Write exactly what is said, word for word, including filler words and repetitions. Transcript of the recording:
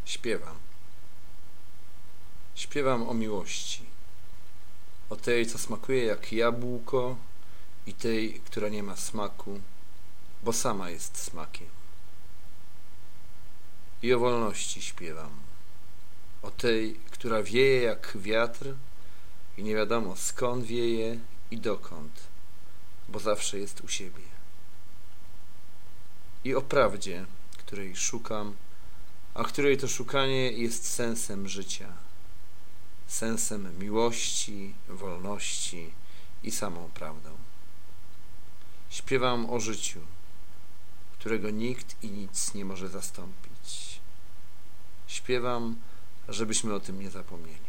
Śpiewam. Śpiewam o miłości. O tej, co smakuje jak jabłko i tej, która nie ma smaku, bo sama jest smakiem. I o wolności śpiewam. O tej, która wieje jak wiatr i nie wiadomo skąd wieje i dokąd, bo zawsze jest u siebie. I o prawdzie, której szukam, a której to szukanie jest sensem życia, sensem miłości, wolności i samą prawdą. Śpiewam o życiu, którego nikt i nic nie może zastąpić. Śpiewam, żebyśmy o tym nie zapomnieli.